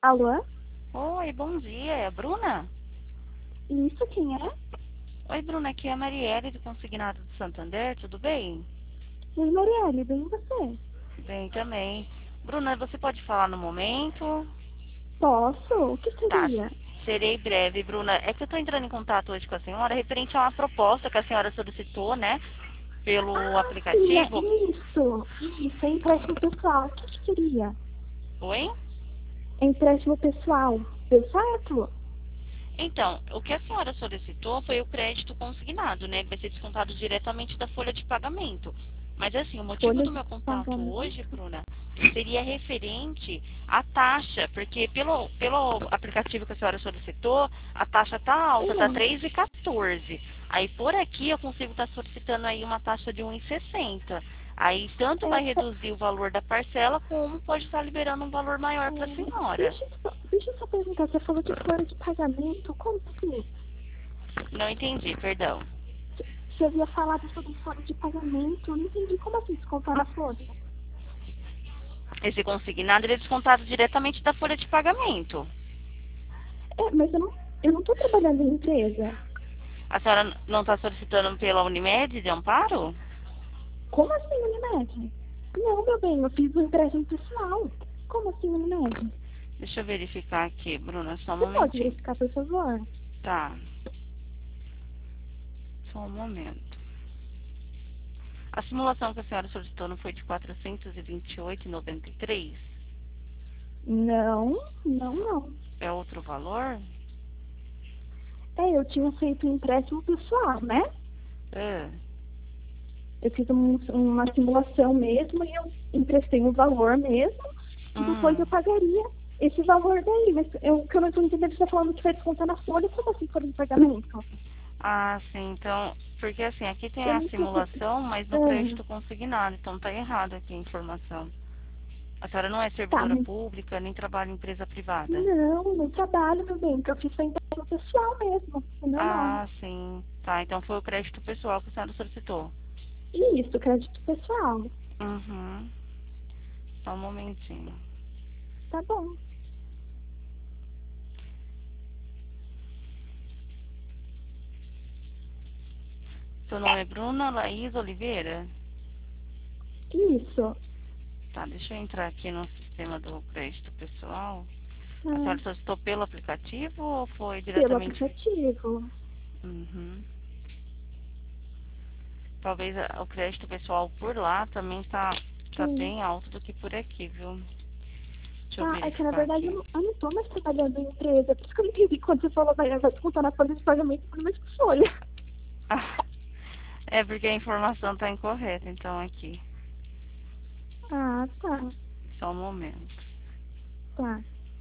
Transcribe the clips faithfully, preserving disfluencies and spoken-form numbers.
Alô? Oi, bom dia. É a Bruna? Isso, quem é? Oi, Bruna, aqui é a Marielle do Consignado do Santander, tudo bem? Oi, Marielle, bem você? Bem também. Bruna, você pode falar no momento? Posso? O que Tá, seria? serei breve, Bruna. É que eu tô entrando em contato hoje com a senhora referente a uma proposta que a senhora solicitou, né, pelo Ah, sim, é aplicativo. isso. Isso, é empréstimo pessoal. O que que seria? Oi? É empréstimo pessoal. Deu certo? Então, o que a senhora solicitou foi o crédito consignado, né? Vai ser descontado diretamente da folha de pagamento. Mas assim, o motivo Folha do de meu contato hoje, pagamento? Bruna, seria referente à taxa, porque pelo, pelo aplicativo que a senhora solicitou, a taxa tá alta, tá Hum, três e quatorze. Aí por aqui eu consigo estar solicitando aí uma taxa de um e sessenta. Aí tanto é, vai pe- reduzir o valor da parcela, como pode estar liberando um valor maior para a é, senhora. deixa, eu só, deixa eu só perguntar, você falou de folha de pagamento, como assim? Não entendi, perdão. Você havia falado sobre folha de pagamento, eu não entendi como assim descontar na folha. Esse consignado ele é descontado diretamente da folha de pagamento. É, mas eu não, eu não tô trabalhando em empresa. A senhora não está solicitando pela Unimed de amparo? Como assim, Unimed? Não, meu bem, eu fiz um empréstimo pessoal. Como assim, Unimed? Deixa eu verificar aqui, Bruna, só um Você pode momentinho. verificar, por favor? Tá, só um momento. A simulação que a senhora solicitou não foi de quatrocentos e vinte e oito vírgula noventa e três? Não, não, não. É outro valor? É, eu tinha feito um empréstimo pessoal, né? É. Eu fiz um- uma simulação mesmo e eu emprestei um valor mesmo e depois eu Hum. pagaria esse valor daí. Mas eu, o que eu não estou entendendo, você está falando que vai descontar na folha, como assim folha de pagamento? Ah, sim, então, porque assim, aqui tem Eu a não estou... simulação, mas no Ah, crédito consignado, então tá errado aqui a informação. A senhora não é tá, servidora mas pública, nem trabalha em empresa privada. não, não trabalho, meu bem, porque eu fiz foi empréstimo pessoal mesmo, é meu nome. Ah, sim. Tá, então foi o crédito pessoal que a senhora solicitou. Isso, crédito pessoal. Uhum. Só um momentinho. Tá bom. Seu nome é Bruna Laís Oliveira? Isso. Tá, deixa eu entrar aqui no sistema do crédito pessoal. A Ah, senhora solicitou pelo aplicativo ou foi pelo diretamente? aplicativo. Uhum. Talvez a- o crédito pessoal por lá também tá, tá Sim. bem alto do que por aqui, viu? Deixa eu Tá, é que na verificar verdade eu aqui. não, eu não tô mais trabalhando em empresa. Por isso que eu não entendi quando você falou vai, vai descontar na folha de pagamento por mais que folha. Ah, é porque a informação tá incorreta, então aqui. Ah, tá. Só um momento. Tá.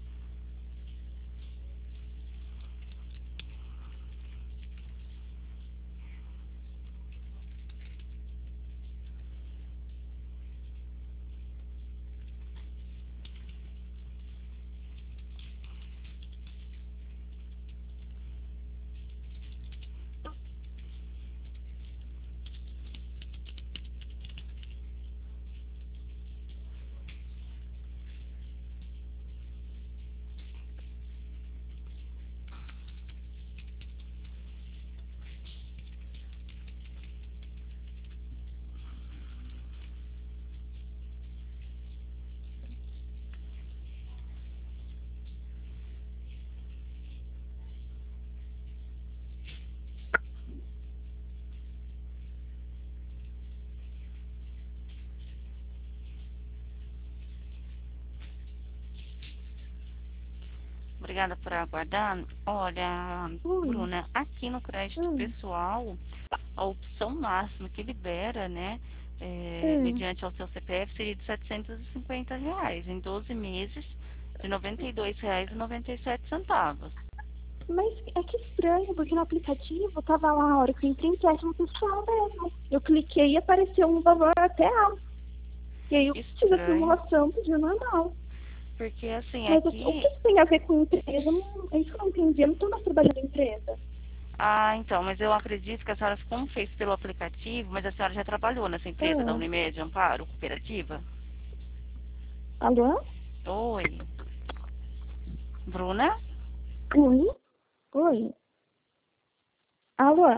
Obrigada por aguardar. Olha, Ui. Bruna, aqui no crédito Hum. pessoal, a opção máxima que libera, né, é, Hum. mediante ao seu C P F, seria de setecentos e cinquenta reais, em doze meses, de noventa e dois reais e noventa e sete centavos. Mas é que estranho, porque no aplicativo tava lá a hora que eu entrei empréstimo pessoal mesmo. Eu cliquei e apareceu um valor até alto. E aí eu fiz a Estranho, simulação, pediu normal. porque assim, Mas o, o que aqui... isso tem a ver com empresa? Não, é isso que eu não entendi. Eu não tô mais trabalhando em empresa. Ah, então, mas eu acredito que a senhora, como fez pelo aplicativo, mas a senhora já trabalhou nessa empresa da Ah. Unimed Amparo Cooperativa? Alô? Oi. Bruna? Oi? Oi? Alô?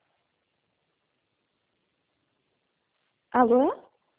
Alô?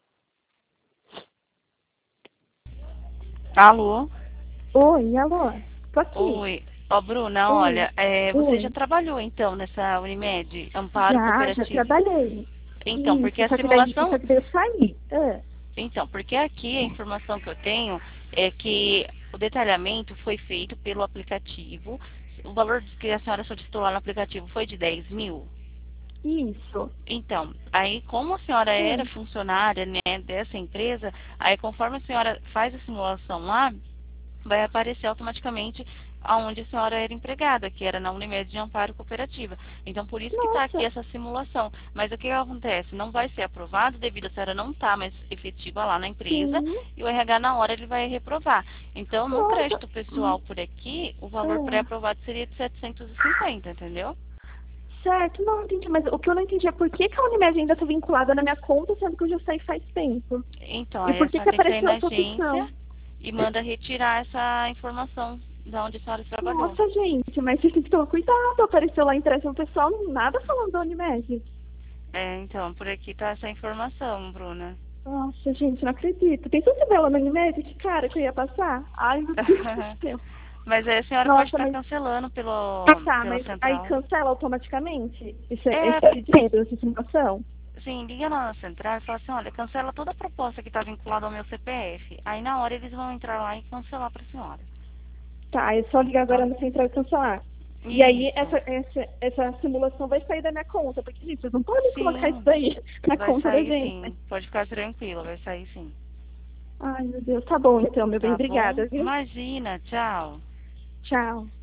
Alô? Oi, alô? Tô aqui. Oi. Ó, Bruna, Oi? olha, é, você já Oi? trabalhou então nessa Unimed, Amparo Já, já Cooperativo? trabalhei. Então, porque Isso, a só que daí, só simulação. que daí eu saí. Ah, Então, porque aqui a informação que eu tenho é que o detalhamento foi feito pelo aplicativo. O valor que a senhora solicitou lá no aplicativo foi de dez mil? isso. Então, aí como a senhora era Hum. funcionária, né, dessa empresa, aí conforme a senhora faz a simulação lá, vai aparecer automaticamente aonde a senhora era empregada, que era na Unimed de Amparo Cooperativa. Então, por isso que está aqui Nossa, essa simulação. Mas o que acontece? Não vai ser aprovado devido a senhora não estar mais efetiva lá na empresa sim. e o R H na hora ele vai reprovar. Então, no Nossa. crédito Hum. pessoal por aqui, o valor Ah, pré-aprovado seria de setecentos e cinquenta, entendeu? certo, não entendi. Mas o que eu não entendi é por que, que a Unimed ainda está vinculada na minha conta, sendo que eu já saí faz tempo. Então, E aí por a que, senhora que tem que ir apareceu na essa agência opção? e manda retirar essa informação da onde a senhora trabalhou. Nossa, gente, mas vocês têm que tomar cuidado. Apareceu lá em empréstimo pessoal, nada falando da Unimed. É, então, por aqui tá essa informação, Bruna. Nossa, gente, não acredito. Tem tanta bela no Unimed, que cara que eu ia passar? Ai, meu Deus do céu. Mas aí a senhora pode Nossa, estar mas. cancelando Ah, pelo, tá, pela mas aí central. cancela automaticamente esse, É, esse dinheiro, essa simulação? sim, liga lá na central e fala assim, olha, cancela toda a proposta que está vinculada ao meu C P F. Aí na hora eles vão entrar lá e cancelar para a senhora. Tá, é só ligar agora Tá? no central e cancelar. E aí Isso. essa, essa, essa simulação vai sair da minha conta, porque, gente, vocês não podem colocar isso Sim, daí na vai conta da sair gente. sim. Pode ficar tranquila, vai sair sim. Ai, meu Deus, tá bom então, meu bem, Tá bom? obrigada, viu? Imagina, tchau. Tchau.